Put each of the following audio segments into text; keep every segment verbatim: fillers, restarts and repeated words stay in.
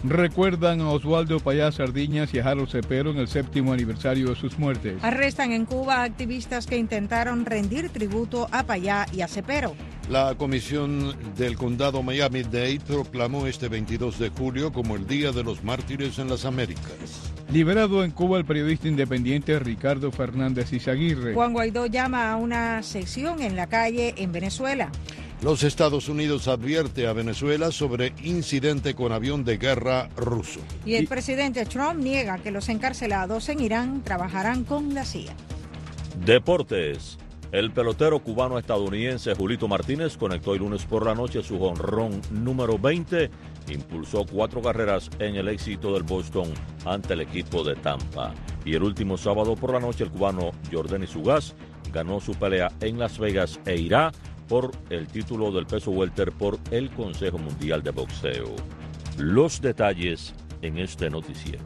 Recuerdan a Oswaldo Payá Sardiñas y a Harold Cepero en el séptimo aniversario de sus muertes. Arrestan en Cuba a activistas que intentaron rendir tributo a Payá y a Cepero. La Comisión del Condado Miami-Dade proclamó este veintidós de julio como el Día de los Mártires en las Américas. Liberado en Cuba el periodista independiente Ricardo Fernández Izaguirre. Juan Guaidó llama a una sesión en la calle en Venezuela. Los Estados Unidos advierte a Venezuela sobre incidente con avión de guerra ruso. Y el presidente Trump niega que los encarcelados en Irán trabajarán con la C I A. Deportes. El pelotero cubano-estadounidense Julito Martínez conectó el lunes por la noche su jonrón número veinte. Impulsó cuatro carreras en el éxito del Boston ante el equipo de Tampa. Y el último sábado por la noche el cubano Yordenis Ugas ganó su pelea en Las Vegas e irá por el título del peso welter por el Consejo Mundial de Boxeo. Los detalles en este noticiero.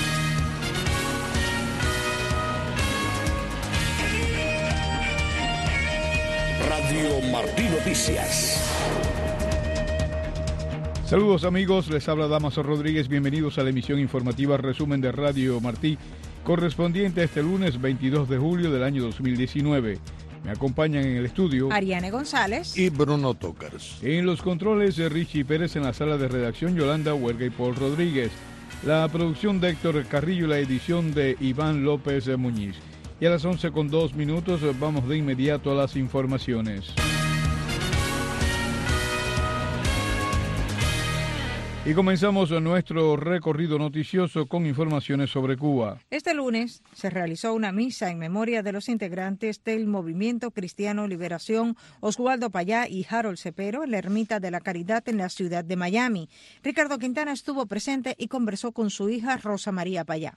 Radio Martí Noticias. Saludos amigos, les habla Damaso Rodríguez, bienvenidos a la emisión informativa Resumen de Radio Martí, correspondiente a este lunes veintidós de julio del año dos mil diecinueve. Me acompañan en el estudio Ariane González y Bruno Tócars. En los controles de Richie Pérez, en la sala de redacción Yolanda Huerga y Paul Rodríguez. La producción de Héctor Carrillo y la edición de Iván López Muñiz. Y a las once con dos minutos vamos de inmediato a las informaciones. Y comenzamos nuestro recorrido noticioso con informaciones sobre Cuba. Este lunes se realizó una misa en memoria de los integrantes del Movimiento Cristiano Liberación Oswaldo Payá y Harold Cepero en la Ermita de la Caridad en la ciudad de Miami. Ricardo Quintana estuvo presente y conversó con su hija Rosa María Payá.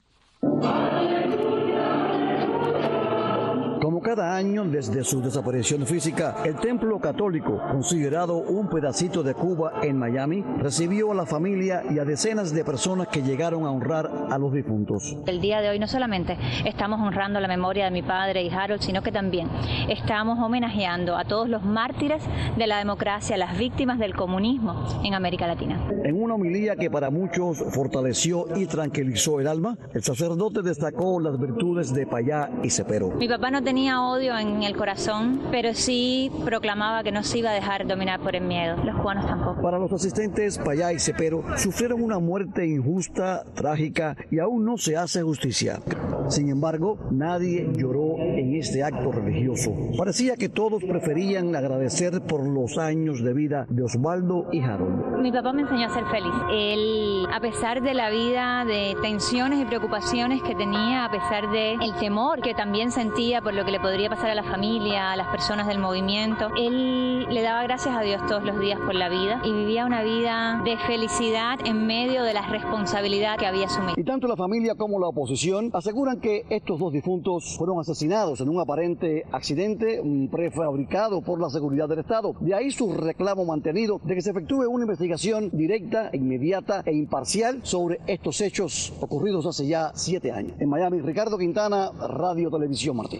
Como cada año desde su desaparición física, el templo católico, considerado un pedacito de Cuba en Miami, recibió a la familia y a decenas de personas que llegaron a honrar a los difuntos. El día de hoy no solamente estamos honrando la memoria de mi padre y Harold, sino que también estamos homenajeando a todos los mártires de la democracia, las víctimas del comunismo en América Latina. En una homilía que para muchos fortaleció y tranquilizó el alma, el sacerdote destacó las virtudes de Payá y Cepero. Mi papá no tenía tenía odio en el corazón, pero sí proclamaba que no se iba a dejar dominar por el miedo. Los cubanos tampoco. Para los asistentes, Payá y Cepero sufrieron una muerte injusta, trágica y aún no se hace justicia. Sin embargo, nadie lloró en este acto religioso. Parecía que todos preferían agradecer por los años de vida de Oswaldo y Harold. Mi papá me enseñó a ser feliz. Él, a pesar de la vida, de tensiones y preocupaciones que tenía, a pesar del temor que también sentía por lo que le podría pasar a la familia, a las personas del movimiento, él le daba gracias a Dios todos los días por la vida y vivía una vida de felicidad en medio de la responsabilidad que había asumido. Y tanto la familia como la oposición aseguran que estos dos difuntos fueron asesinados en un aparente accidente prefabricado por la seguridad del Estado. De ahí su reclamo mantenido de que se efectúe una investigación directa, inmediata e imparcial sobre estos hechos ocurridos hace ya siete años. En Miami, Ricardo Quintana, Radio Televisión Martí.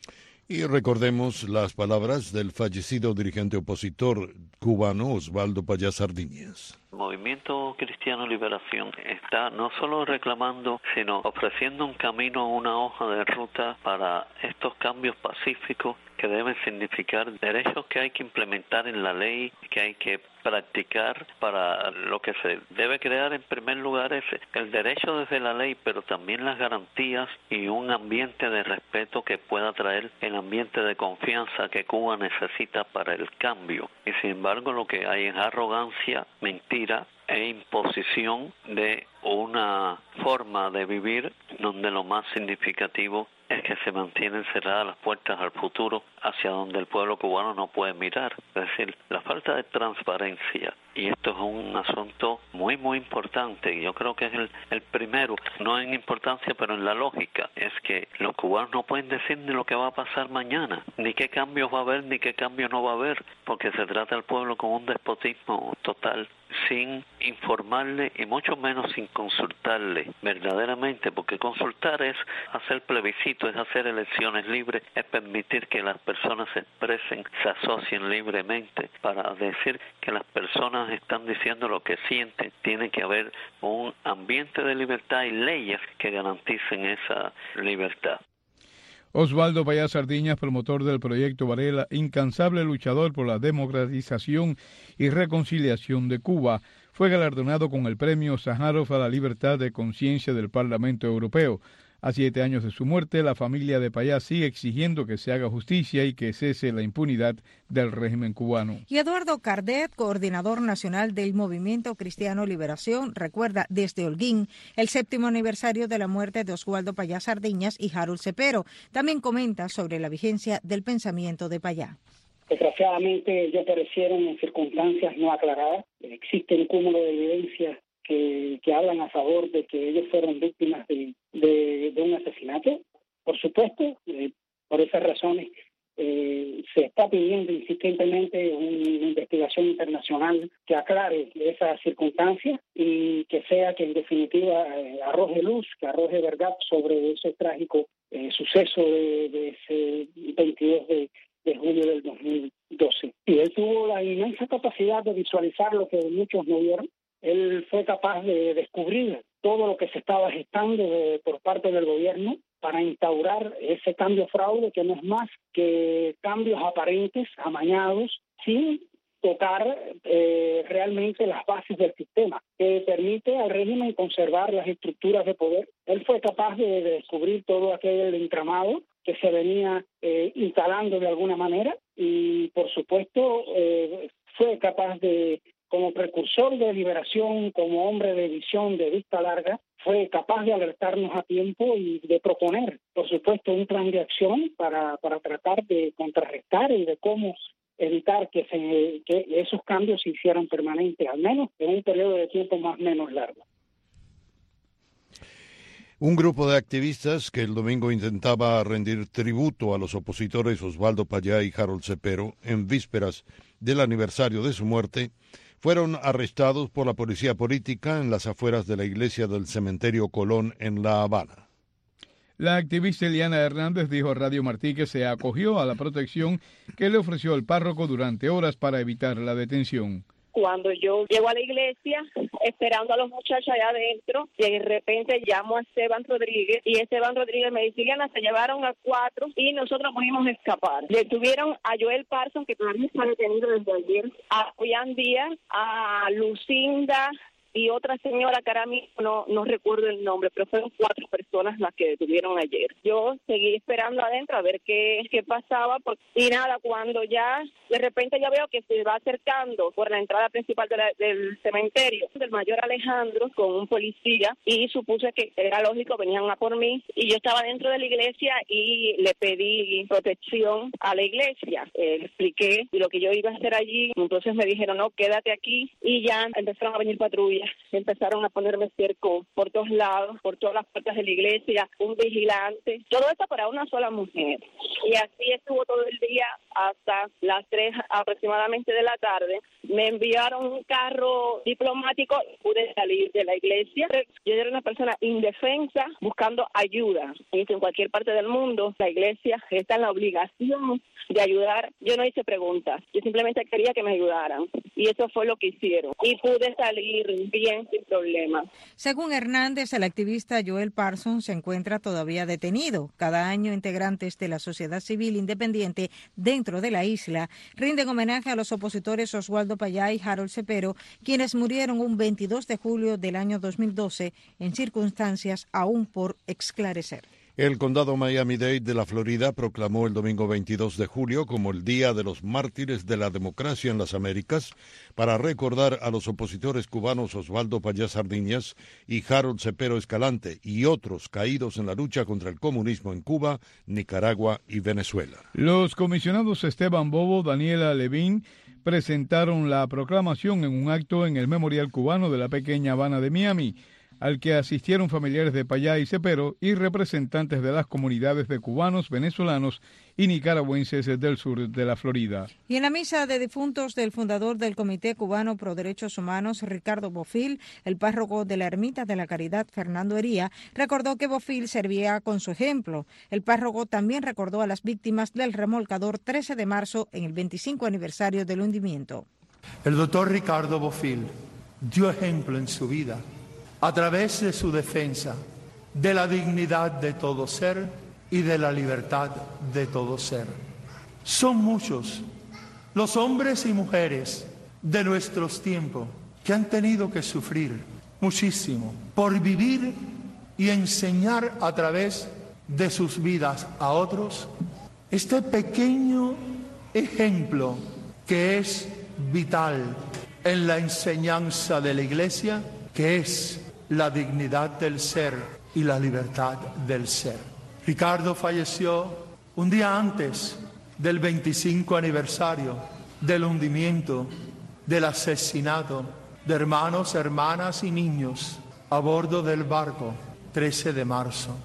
Y recordemos las palabras del fallecido dirigente opositor cubano Oswaldo Payá Sardiñas. El Movimiento Cristiano Liberación está no solo reclamando, sino ofreciendo un camino, una hoja de ruta para estos cambios pacíficos que deben significar derechos que hay que implementar en la ley, que hay que practicar. Para lo que se debe crear en primer lugar es el derecho desde la ley, pero también las garantías y un ambiente de respeto que pueda traer el ambiente de confianza que Cuba necesita para el cambio. Y sin embargo lo que hay es arrogancia, mentira e imposición de una forma de vivir donde lo más significativo es que se mantienen cerradas las puertas al futuro hacia donde el pueblo cubano no puede mirar. Es decir, la falta de transparencia. Y esto es un asunto muy, muy importante. Yo creo que es el, el primero, no en importancia, pero en la lógica. Es que los cubanos no pueden decir ni lo que va a pasar mañana, ni qué cambios va a haber, ni qué cambios no va a haber, porque se trata al pueblo con un despotismo total, sin informarle y mucho menos sin consultarle verdaderamente, porque consultar es hacer plebiscito, es hacer elecciones libres, es permitir que las personas se expresen, se asocien libremente para decir que las personas están diciendo lo que sienten. Tiene que haber un ambiente de libertad y leyes que garanticen esa libertad. Osvaldo Payá Sardiñas, promotor del proyecto Varela, incansable luchador por la democratización y reconciliación de Cuba, fue galardonado con el premio Sájarov a la libertad de conciencia del Parlamento Europeo. A siete años de su muerte, la familia de Payá sigue exigiendo que se haga justicia y que cese la impunidad del régimen cubano. Y Eduardo Cardet, coordinador nacional del Movimiento Cristiano Liberación, recuerda desde Holguín el séptimo aniversario de la muerte de Osvaldo Payá Sardiñas y Harold Cepero. También comenta sobre la vigencia del pensamiento de Payá. Desgraciadamente, ellos perecieron en circunstancias no aclaradas. Existe un cúmulo de evidencias que, que hablan a favor de que ellos fueron víctimas de, de, de un asesinato. Por supuesto, eh, por esas razones, eh, se está pidiendo insistentemente una investigación internacional que aclare esas circunstancias y que sea que en definitiva eh, arroje luz, que arroje verdad sobre ese trágico eh, suceso de, de ese veintidós de de julio del dos mil doce. Y él tuvo la inmensa capacidad de visualizar lo que muchos no vieron. Él fue capaz de descubrir todo lo que se estaba gestando de, por parte del gobierno para instaurar ese cambio fraude, que no es más que cambios aparentes, amañados, sin tocar eh, realmente las bases del sistema, que permite al régimen conservar las estructuras de poder. Él fue capaz de, de descubrir todo aquel entramado que se venía eh, instalando de alguna manera y, por supuesto, eh, fue capaz de, como precursor de liberación, como hombre de visión, de vista larga, fue capaz de alertarnos a tiempo y de proponer, por supuesto, un plan de acción para, para tratar de contrarrestar y de cómo evitar que, se, que esos cambios se hicieran permanentes, al menos en un periodo de tiempo más o menos largo. Un grupo de activistas que el domingo intentaba rendir tributo a los opositores Osvaldo Payá y Harold Cepero en vísperas del aniversario de su muerte, fueron arrestados por la policía política en las afueras de la iglesia del Cementerio Colón en La Habana. La activista Eliana Hernández dijo a Radio Martí que se acogió a la protección que le ofreció el párroco durante horas para evitar la detención. Cuando yo llego a la iglesia, esperando a los muchachos allá adentro, y de repente llamo a Esteban Rodríguez, y Esteban Rodríguez me dice, Eliana, se llevaron a cuatro, y nosotros pudimos escapar. Detuvieron a Joel Parson, que todavía está detenido desde ayer, a Julián Díaz, a Lucinda, y otra señora que ahora mismo no, no recuerdo el nombre, pero fueron cuatro personas las que detuvieron ayer. Yo seguí esperando adentro a ver qué, qué pasaba, porque, y nada, cuando ya de repente yo veo que se va acercando por la entrada principal de la, del cementerio, del mayor Alejandro con un policía, y supuse que era lógico, venían a por mí, y yo estaba dentro de la iglesia y le pedí protección a la iglesia. Eh, le expliqué lo que yo iba a hacer allí, entonces me dijeron, no, quédate aquí, y ya empezaron a venir patrullas. Empezaron a ponerme cerco por todos lados, por todas las puertas de la iglesia, un vigilante, todo esto para una sola mujer. Y así estuvo todo el día hasta las tres aproximadamente de la tarde. Me enviaron un carro diplomático y pude salir de la iglesia. Yo era una persona indefensa buscando ayuda. Y en cualquier parte del mundo, la iglesia está en la obligación de ayudar. Yo no hice preguntas, yo simplemente quería que me ayudaran. Y eso fue lo que hicieron. Y pude salir bien, sin problema. Según Hernández, el activista Joel Parsons se encuentra todavía detenido. Cada año, integrantes de la sociedad civil independiente dentro de la isla rinden homenaje a los opositores Osvaldo Payá y Harold Cepero, quienes murieron un veintidós de julio del año dos mil doce en circunstancias aún por esclarecer. El condado Miami-Dade de la Florida proclamó el domingo veintidós de julio como el Día de los Mártires de la Democracia en las Américas para recordar a los opositores cubanos Osvaldo Payá Sardiñas y Harold Cepero Escalante y otros caídos en la lucha contra el comunismo en Cuba, Nicaragua y Venezuela. Los comisionados Esteban Bobo, Daniela Levin, presentaron la proclamación en un acto en el Memorial Cubano de la pequeña Habana de Miami. al que asistieron familiares de Payá y Cepero y representantes de las comunidades de cubanos, venezolanos y nicaragüenses del sur de la Florida. Y en la misa de difuntos del fundador del Comité Cubano Pro Derechos Humanos, Ricardo Bofill, el párroco de la Ermita de la Caridad, Fernando Hería, recordó que Bofill servía con su ejemplo. El párroco también recordó a las víctimas del remolcador trece de marzo en el veinticinco aniversario del hundimiento. El doctor Ricardo Bofill dio ejemplo en su vida a través de su defensa de la dignidad de todo ser y de la libertad de todo ser. Son muchos los hombres y mujeres de nuestros tiempos que han tenido que sufrir muchísimo por vivir y enseñar a través de sus vidas a otros este pequeño ejemplo que es vital en la enseñanza de la Iglesia, que es la dignidad del ser y la libertad del ser. Ricardo falleció un día antes del veinticinco aniversario del hundimiento, del asesinato de hermanos, hermanas y niños a bordo del barco trece de marzo.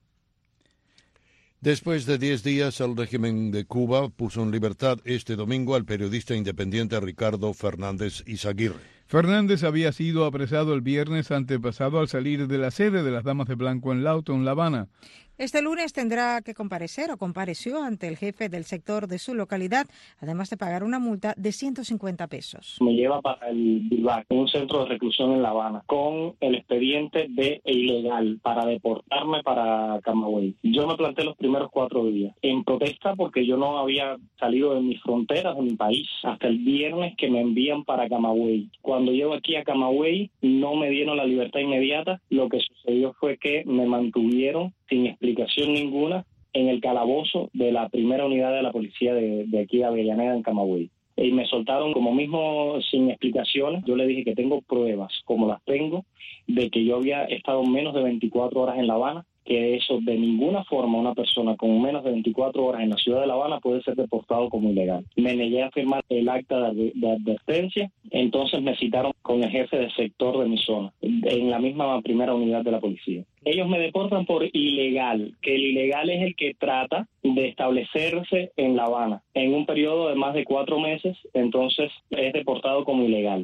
Después de diez días, el régimen de Cuba puso en libertad este domingo al periodista independiente Ricardo Fernández Izaguirre. Fernández había sido apresado el viernes antepasado al salir de la sede de las Damas de Blanco en Lawton, La Habana. Este lunes tendrá que comparecer o compareció ante el jefe del sector de su localidad, además de pagar una multa de ciento cincuenta pesos. Me lleva para el Bilbao, un centro de reclusión en La Habana, con el expediente de ilegal para deportarme para Camagüey. Yo me planté los primeros cuatro días en protesta porque yo no había salido de mis fronteras, de mi país, hasta el viernes que me envían para Camagüey. Cuando llego aquí a Camagüey no me dieron la libertad inmediata. Lo que sucedió fue que me mantuvieron sin explicación ninguna en el calabozo de la primera unidad de la policía de, de aquí de Avellaneda en Camagüey. Y me soltaron como mismo sin explicaciones. Yo le dije que tengo pruebas, como las tengo, de que yo había estado menos de veinticuatro horas en La Habana, que eso de ninguna forma una persona con menos de veinticuatro horas en la ciudad de La Habana puede ser deportado como ilegal. Me negué a firmar el acta de, de advertencia, entonces me citaron con el jefe del sector de mi zona, en la misma primera unidad de la policía. Ellos me deportan por ilegal, que el ilegal es el que trata de establecerse en La Habana en un periodo de más de cuatro meses, entonces es deportado como ilegal.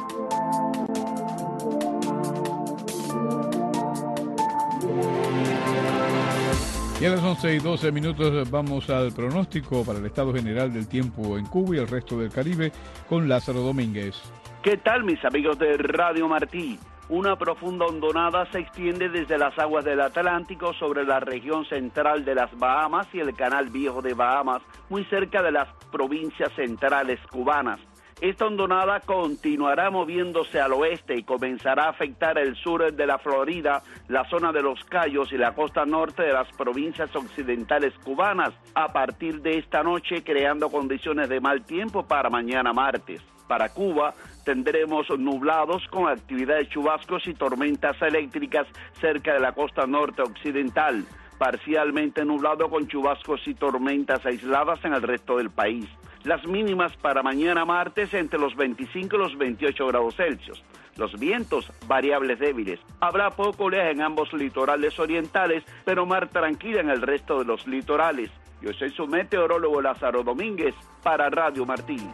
Y a las once y doce minutos vamos al pronóstico para el estado general del tiempo en Cuba y el resto del Caribe con Lázaro Domínguez. ¿Qué tal, mis amigos de Radio Martí? Una profunda hondonada se extiende desde las aguas del Atlántico sobre la región central de las Bahamas y el Canal Viejo de Bahamas, muy cerca de las provincias centrales cubanas. Esta hondonada continuará moviéndose al oeste y comenzará a afectar el sur de la Florida, la zona de Los Cayos y la costa norte de las provincias occidentales cubanas a partir de esta noche, creando condiciones de mal tiempo para mañana martes. Para Cuba tendremos nublados con actividad de chubascos y tormentas eléctricas cerca de la costa norte occidental, parcialmente nublado con chubascos y tormentas aisladas en el resto del país. Las mínimas para mañana martes entre los veinticinco y los veintiocho grados Celsius. Los vientos variables débiles. Habrá poco oleaje en ambos litorales orientales, pero mar tranquila en el resto de los litorales. Yo soy su meteorólogo Lázaro Domínguez para Radio Martín.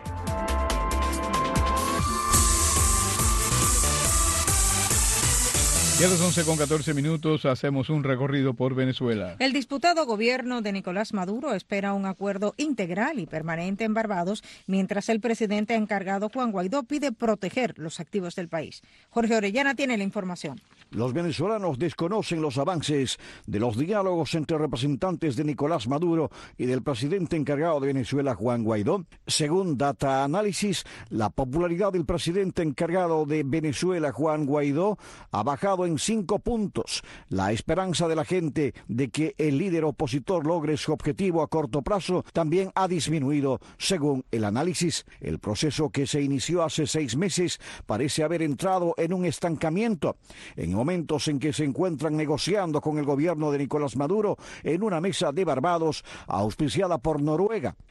Y a las once con catorce minutos hacemos un recorrido por Venezuela. El disputado gobierno de Nicolás Maduro espera un acuerdo integral y permanente en Barbados, mientras el presidente encargado Juan Guaidó pide proteger los activos del país. Jorge Orellana tiene la información. Los venezolanos desconocen los avances de los diálogos entre representantes de Nicolás Maduro y del presidente encargado de Venezuela, Juan Guaidó. Según Data Analysis, la popularidad del presidente encargado de Venezuela, Juan Guaidó, ha bajado en cinco puntos. La esperanza de la gente de que el líder opositor logre su objetivo a corto plazo también ha disminuido, según el análisis. El proceso que se inició hace seis meses parece haber entrado en un estancamiento. En momentos en que se encuentran negociando con el gobierno de Nicolás Maduro en una mesa de Barbados auspiciada por Noruega.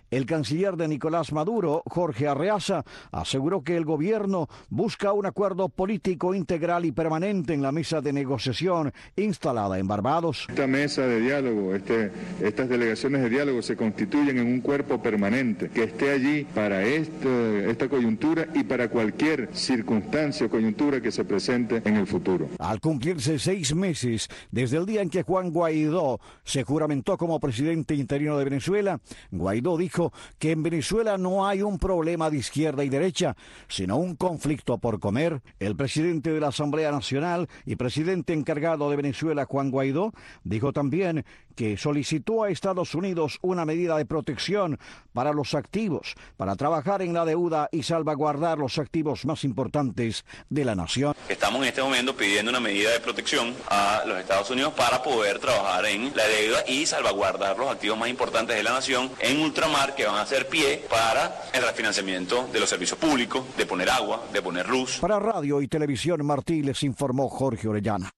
El canciller de Nicolás Maduro, Jorge Arreaza, aseguró que el gobierno busca un acuerdo político integral y permanente en la mesa de negociación instalada en Barbados. Esta mesa de diálogo, este, estas delegaciones de diálogo se constituyen en un cuerpo permanente que esté allí para esta, esta coyuntura y para cualquier circunstancia o coyuntura que se presente en el futuro. Al cumplirse seis meses desde el día en que Juan Guaidó se juramentó como presidente interino de Venezuela, Guaidó dijo que en Venezuela no hay un problema de izquierda y derecha, sino un conflicto por comer. El presidente de la Asamblea Nacional y presidente encargado de Venezuela, Juan Guaidó, dijo también que solicitó a Estados Unidos una medida de protección para los activos, para trabajar en la deuda y salvaguardar los activos más importantes de la nación. Estamos en este momento pidiendo una medida de protección a los Estados Unidos para poder trabajar en la deuda y salvaguardar los activos más importantes de la nación en ultramar, que van a hacer pie para el refinanciamiento de los servicios públicos, de poner agua, de poner luz. Para Radio y Televisión Martí les informó Jorge Orellana.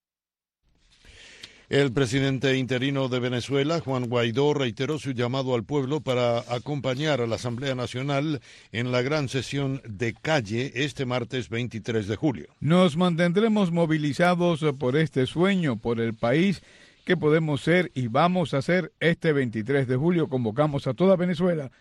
El presidente interino de Venezuela, Juan Guaidó, reiteró su llamado al pueblo para acompañar a la Asamblea Nacional en la gran sesión de calle este martes veintitrés de julio. Nos mantendremos movilizados por este sueño, por el país que podemos ser y vamos a ser este veintitrés de julio. Convocamos a toda Venezuela.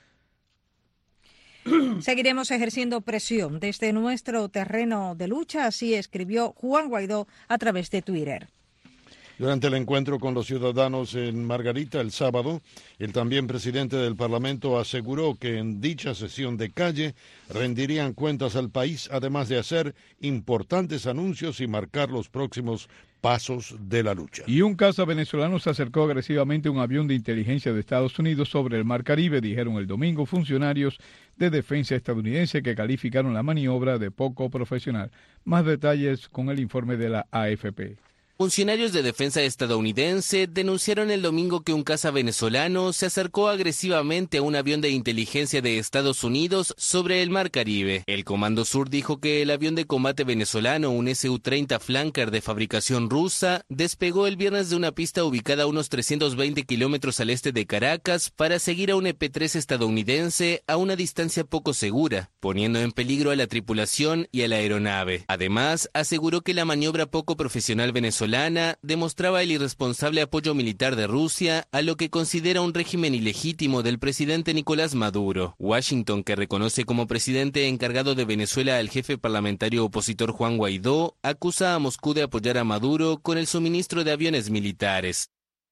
Seguiremos ejerciendo presión desde nuestro terreno de lucha, así escribió Juan Guaidó a través de Twitter. Durante el encuentro con los ciudadanos en Margarita el sábado, el también presidente del Parlamento aseguró que en dicha sesión de calle rendirían cuentas al país, además de hacer importantes anuncios y marcar los próximos pasos de la lucha. Y un caza venezolano se acercó agresivamente a un avión de inteligencia de Estados Unidos sobre el Mar Caribe, dijeron el domingo funcionarios de defensa estadounidense que calificaron la maniobra de poco profesional. Más detalles con el informe de la A F P. Funcionarios de defensa estadounidense denunciaron el domingo que un caza venezolano se acercó agresivamente a un avión de inteligencia de Estados Unidos sobre el Mar Caribe. El Comando Sur dijo que el avión de combate venezolano, un S U treinta Flanker de fabricación rusa, despegó el viernes de una pista ubicada a unos trescientos veinte kilómetros al este de Caracas para seguir a un E P tres estadounidense a una distancia poco segura, poniendo en peligro a la tripulación y a la aeronave. Además, aseguró que la maniobra poco profesional venezolana demostraba el irresponsable apoyo militar de Rusia a lo que considera un régimen ilegítimo del presidente Nicolás Maduro. Washington, que reconoce como presidente encargado de Venezuela al jefe parlamentario opositor Juan Guaidó, acusa a Moscú de apoyar a Maduro con el suministro de aviones militares.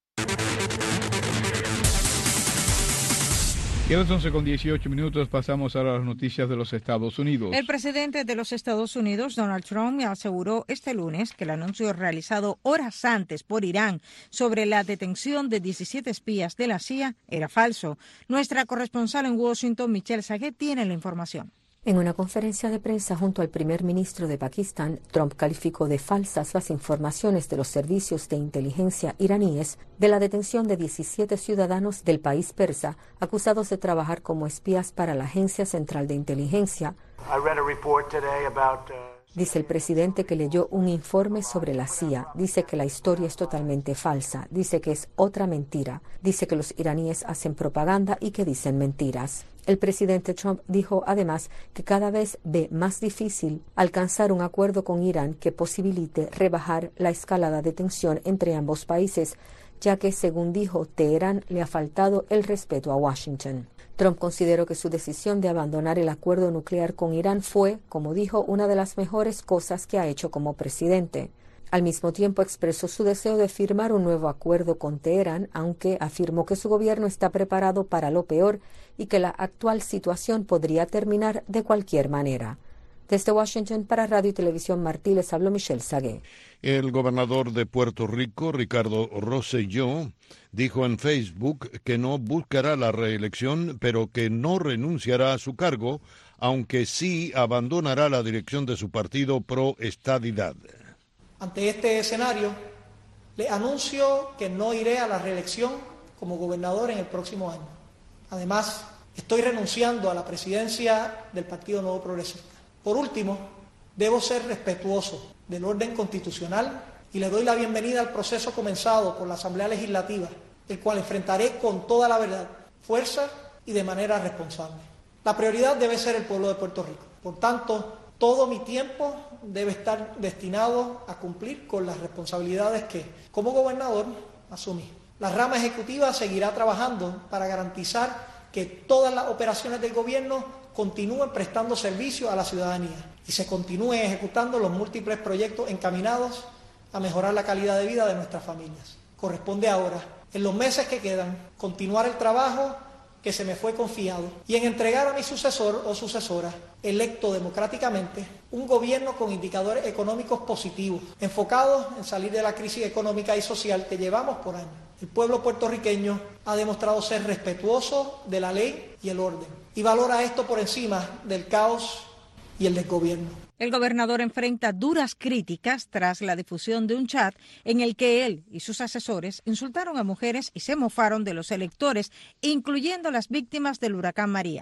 Y a las once con dieciocho minutos pasamos ahora a las noticias de los Estados Unidos. El presidente de los Estados Unidos, Donald Trump, aseguró este lunes que el anuncio realizado horas antes por Irán sobre la detención de diecisiete espías de la C I A era falso. Nuestra corresponsal en Washington, Michelle Saguet, tiene la información. En una conferencia de prensa junto al primer ministro de Pakistán, Trump calificó de falsas las informaciones de los servicios de inteligencia iraníes de la detención de diecisiete ciudadanos del país persa acusados de trabajar como espías para la Agencia Central de Inteligencia. Dice el presidente que leyó un informe sobre la C I A. Dice que la historia es totalmente falsa. Dice que es otra mentira. Dice que los iraníes hacen propaganda y que dicen mentiras. El presidente Trump dijo además que cada vez ve más difícil alcanzar un acuerdo con Irán que posibilite rebajar la escalada de tensión entre ambos países, ya que, según dijo, Teherán le ha faltado el respeto a Washington. Trump consideró que su decisión de abandonar el acuerdo nuclear con Irán fue, como dijo, una de las mejores cosas que ha hecho como presidente. Al mismo tiempo expresó su deseo de firmar un nuevo acuerdo con Teherán, aunque afirmó que su gobierno está preparado para lo peor y que la actual situación podría terminar de cualquier manera. Desde Washington, para Radio y Televisión Martí, les habló Michelle Saguet. El gobernador de Puerto Rico, Ricardo Rosselló, dijo en Facebook que no buscará la reelección, pero que no renunciará a su cargo, aunque sí abandonará la dirección de su partido Pro Estadidad. Ante este escenario, le anuncio que no iré a la reelección como gobernador en el próximo año. Además, estoy renunciando a la presidencia del Partido Nuevo Progresista. Por último, debo ser respetuoso del orden constitucional y le doy la bienvenida al proceso comenzado por la Asamblea Legislativa, el cual enfrentaré con toda la verdad, fuerza y de manera responsable. La prioridad debe ser el pueblo de Puerto Rico. Por tanto, todo mi tiempo debe estar destinado a cumplir con las responsabilidades que, como gobernador, asumí. La rama ejecutiva seguirá trabajando para garantizar que todas las operaciones del gobierno continúen prestando servicio a la ciudadanía y se continúen ejecutando los múltiples proyectos encaminados a mejorar la calidad de vida de nuestras familias. Corresponde ahora, en los meses que quedan, continuar el trabajo que se me fue confiado y en entregar a mi sucesor o sucesora, electo democráticamente, un gobierno con indicadores económicos positivos, enfocados en salir de la crisis económica y social que llevamos por años. El pueblo puertorriqueño ha demostrado ser respetuoso de la ley y el orden y valora esto por encima del caos y el desgobierno. El gobernador enfrenta duras críticas tras la difusión de un chat en el que él y sus asesores insultaron a mujeres y se mofaron de los electores, incluyendo las víctimas del huracán María.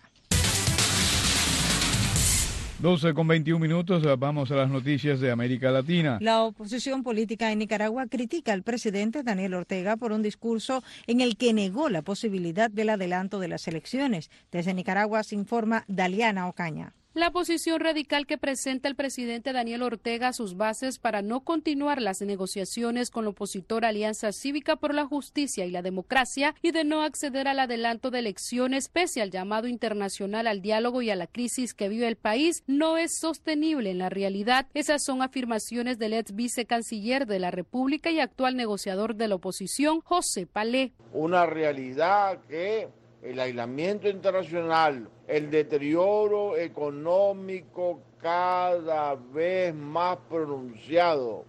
doce con veintiún minutos, vamos a las noticias de América Latina. La oposición política en Nicaragua critica al presidente Daniel Ortega por un discurso en el que negó la posibilidad del adelanto de las elecciones. Desde Nicaragua se informa Daliana Ocaña. La posición radical que presenta el presidente Daniel Ortega a sus bases para no continuar las negociaciones con la opositora Alianza Cívica por la Justicia y la Democracia y de no acceder al adelanto de elecciones pese al llamado internacional al diálogo y a la crisis que vive el país no es sostenible en la realidad. Esas son afirmaciones del ex vicecanciller de la República y actual negociador de la oposición, José Palé. Una realidad que el aislamiento internacional, el deterioro económico cada vez más pronunciado,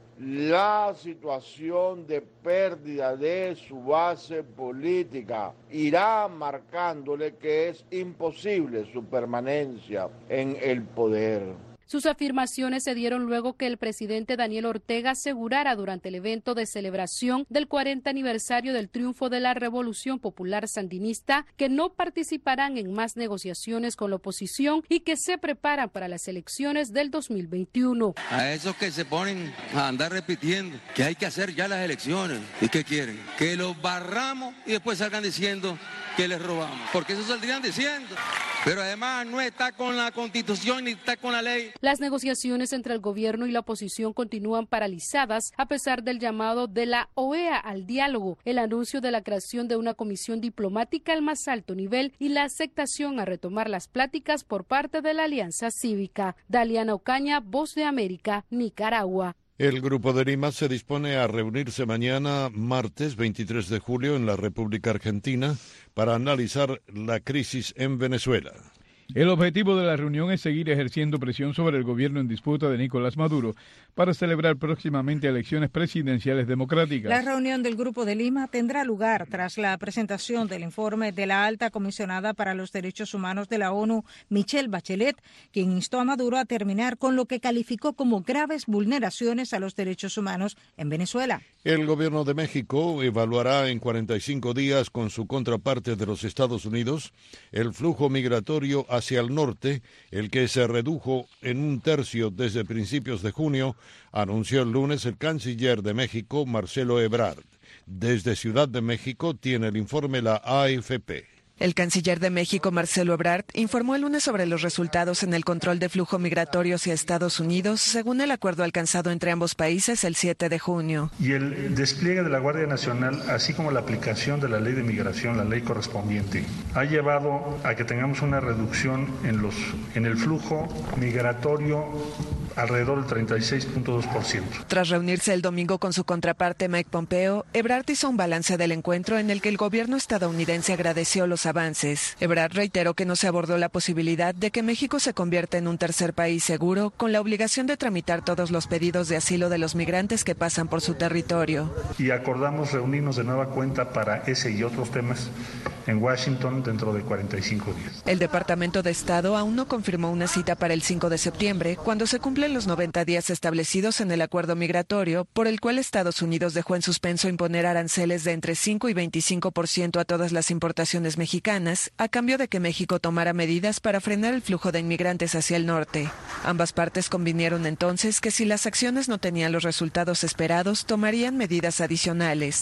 la situación de pérdida de su base política irá marcándole que es imposible su permanencia en el poder. Sus afirmaciones se dieron luego que el presidente Daniel Ortega asegurara durante el evento de celebración del cuarenta aniversario del triunfo de la Revolución Popular Sandinista que no participarán en más negociaciones con la oposición y que se preparan para las elecciones del dos mil veintiuno. A esos que se ponen a andar repitiendo que hay que hacer ya las elecciones, ¿y qué quieren? Que los barramos y después salgan diciendo que les robamos, porque eso saldrían diciendo. Pero además no está con la Constitución ni está con la ley. Las negociaciones entre el gobierno y la oposición continúan paralizadas a pesar del llamado de la O E A al diálogo, el anuncio de la creación de una comisión diplomática al más alto nivel y la aceptación a retomar las pláticas por parte de la Alianza Cívica. Daliana Ocaña, Voz de América, Nicaragua. El Grupo de Lima se dispone a reunirse mañana, martes veintitrés de julio, en la República Argentina para analizar la crisis en Venezuela. El objetivo de la reunión es seguir ejerciendo presión sobre el gobierno en disputa de Nicolás Maduro para celebrar próximamente elecciones presidenciales democráticas. La reunión del Grupo de Lima tendrá lugar tras la presentación del informe de la alta comisionada para los derechos humanos de la ONU, Michelle Bachelet, quien instó a Maduro a terminar con lo que calificó como graves vulneraciones a los derechos humanos en Venezuela. El gobierno de México evaluará en cuarenta y cinco días con su contraparte de los Estados Unidos el flujo migratorio hacia el norte, el que se redujo en un tercio desde principios de junio, anunció el lunes el canciller de México, Marcelo Ebrard. Desde Ciudad de México tiene el informe la A F P. El canciller de México, Marcelo Ebrard, informó el lunes sobre los resultados en el control de flujo migratorio hacia Estados Unidos, según el acuerdo alcanzado entre ambos países el siete de junio. Y el despliegue de la Guardia Nacional, así como la aplicación de la ley de migración, la ley correspondiente, ha llevado a que tengamos una reducción en, los, en el flujo migratorio alrededor del treinta y seis punto dos por ciento. Tras reunirse el domingo con su contraparte Mike Pompeo, Ebrard hizo un balance del encuentro en el que el gobierno estadounidense agradeció los avances. Ebrard reiteró que no se abordó la posibilidad de que México se convierta en un tercer país seguro, con la obligación de tramitar todos los pedidos de asilo de los migrantes que pasan por su territorio. Y acordamos reunirnos de nueva cuenta para ese y otros temas en Washington dentro de cuarenta y cinco días. El Departamento de Estado aún no confirmó una cita para el cinco de septiembre, cuando se cumplen los noventa días establecidos en el acuerdo migratorio, por el cual Estados Unidos dejó en suspenso imponer aranceles de entre cinco y veinticinco por ciento a todas las importaciones mexicanas, a cambio de que México tomara medidas para frenar el flujo de inmigrantes hacia el norte. Ambas partes convinieron entonces que si las acciones no tenían los resultados esperados, tomarían medidas adicionales.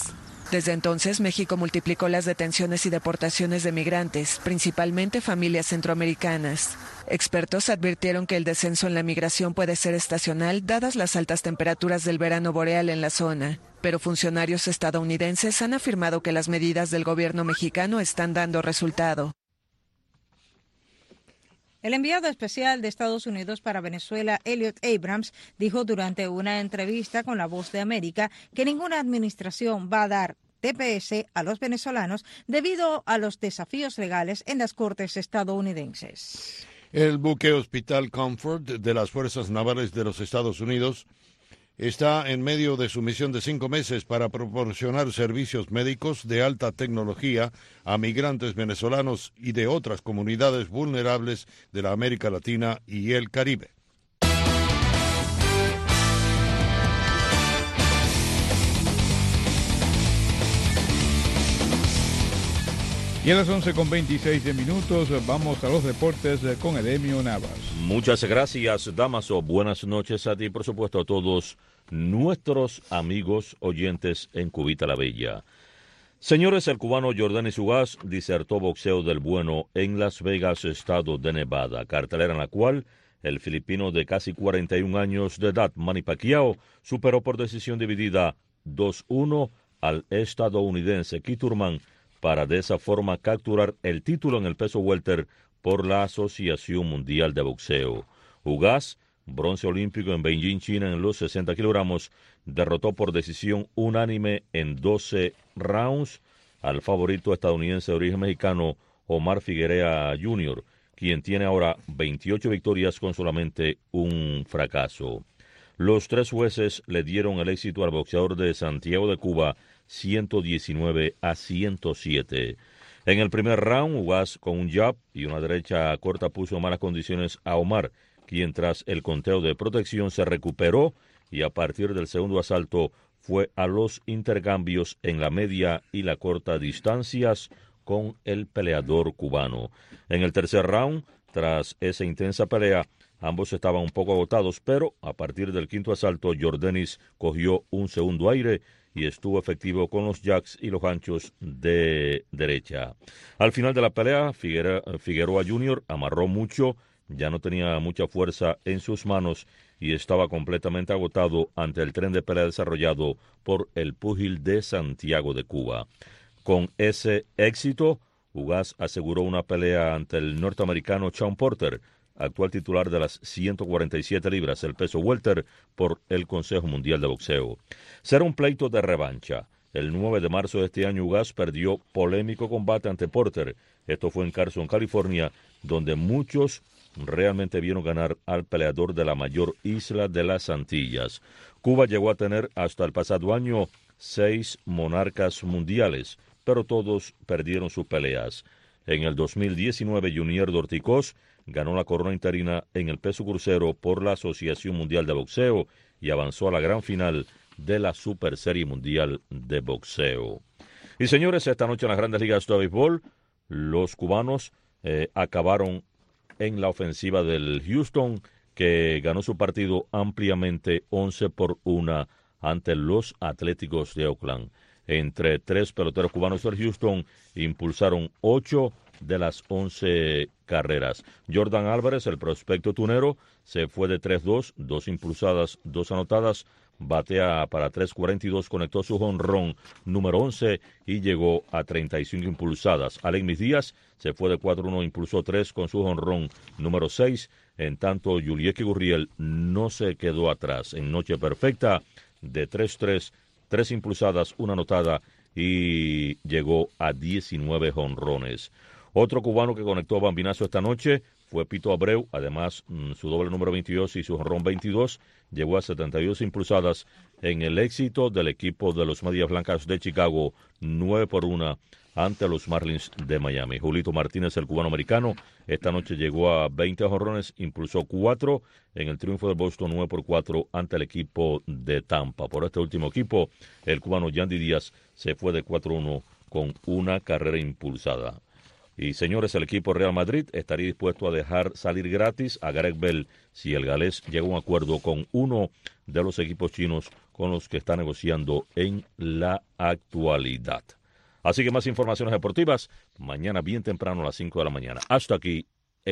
Desde entonces, México multiplicó las detenciones y deportaciones de migrantes, principalmente familias centroamericanas. Expertos advirtieron que el descenso en la migración puede ser estacional, dadas las altas temperaturas del verano boreal en la zona. Pero funcionarios estadounidenses han afirmado que las medidas del gobierno mexicano están dando resultado. El enviado especial de Estados Unidos para Venezuela, Elliot Abrams, dijo durante una entrevista con La Voz de América que ninguna administración va a dar T P S a los venezolanos debido a los desafíos legales en las cortes estadounidenses. El buque Hospital Comfort de las Fuerzas Navales de los Estados Unidos está en medio de su misión de cinco meses para proporcionar servicios médicos de alta tecnología a migrantes venezolanos y de otras comunidades vulnerables de la América Latina y el Caribe. Y a las once con veintiséis de minutos vamos a los deportes con Edemio Navas. Muchas gracias, Damaso. Buenas noches a ti, por supuesto, a todos nuestros amigos oyentes en Cubita la Bella. Señores, el cubano Yordenis Ugas disertó boxeo del bueno en Las Vegas, estado de Nevada, cartelera en la cual el filipino de casi cuarenta y un años de edad, Manny Pacquiao, superó por decisión dividida dos uno al estadounidense Keith Thurman, para de esa forma capturar el título en el peso welter por la Asociación Mundial de Boxeo. Ugas, bronce olímpico en Beijing, China, en los sesenta kilogramos, derrotó por decisión unánime en doce rounds al favorito estadounidense de origen mexicano Omar Figuerea junior, quien tiene ahora veintiocho victorias con solamente un fracaso. Los tres jueces le dieron el éxito al boxeador de Santiago de Cuba, ciento diecinueve a ciento siete. En el primer round, Ugas con un jab y una derecha corta puso en malas condiciones a Omar, quien tras el conteo de protección se recuperó y a partir del segundo asalto fue a los intercambios en la media y la corta distancias con el peleador cubano. En el tercer round, tras esa intensa pelea, ambos estaban un poco agotados, pero a partir del quinto asalto, Yordenis cogió un segundo aire y estuvo efectivo con los jabs y los ganchos de derecha. Al final de la pelea, Figuera, Figueroa junior amarró mucho, ya no tenía mucha fuerza en sus manos y estaba completamente agotado ante el tren de pelea desarrollado por el púgil de Santiago de Cuba. Con ese éxito, Ugas aseguró una pelea ante el norteamericano Sean Porter, actual titular de las ciento cuarenta y siete libras, el peso welter, por el Consejo Mundial de Boxeo. Será un pleito de revancha. El nueve de marzo de este año, Ugas perdió polémico combate ante Porter. Esto fue en Carson, California, donde muchos realmente vieron ganar al peleador de la mayor isla de las Antillas. Cuba llegó a tener hasta el pasado año seis monarcas mundiales, pero todos perdieron sus peleas. En el dos mil diecinueve, Junior Dorticós ganó la corona interina en el peso crucero por la Asociación Mundial de Boxeo y avanzó a la gran final de la Super Serie Mundial de Boxeo. Y señores, esta noche en las Grandes Ligas de Béisbol, los cubanos eh, acabaron en la ofensiva del Houston, que ganó su partido ampliamente once por uno ante los Atléticos de Oakland. Entre tres peloteros cubanos del Houston impulsaron ocho de las once carreras. Jordan Álvarez, el prospecto tunero, se fue de tres dos, dos impulsadas, dos anotadas, batea para tres cuarenta y dos, conectó su jonrón número once y llegó a treinta y cinco impulsadas. Alexis Díaz se fue de cuatro uno, impulsó tres con su jonrón número seis, en tanto Yulieski Gurriel no se quedó atrás. En noche perfecta de tres tres, tres impulsadas, una anotada y llegó a diecinueve jonrones. Otro cubano que conectó a bambinazo esta noche fue Pito Abreu, además su doble número veintidós y su jonrón veintidós llegó a setenta y dos impulsadas en el éxito del equipo de los Medias Blancas de Chicago, nueve por uno ante los Marlins de Miami. Julito Martínez, el cubano americano, esta noche llegó a veinte jonrones, impulsó cuatro en el triunfo de Boston nueve por cuatro ante el equipo de Tampa. Por este último equipo, el cubano Yandy Díaz se fue de cuatro uno con una carrera impulsada. Y señores, el equipo Real Madrid estaría dispuesto a dejar salir gratis a Gareth Bale si el galés llega a un acuerdo con uno de los equipos chinos con los que está negociando en la actualidad. Así que más informaciones deportivas mañana bien temprano a las cinco de la mañana. Hasta aquí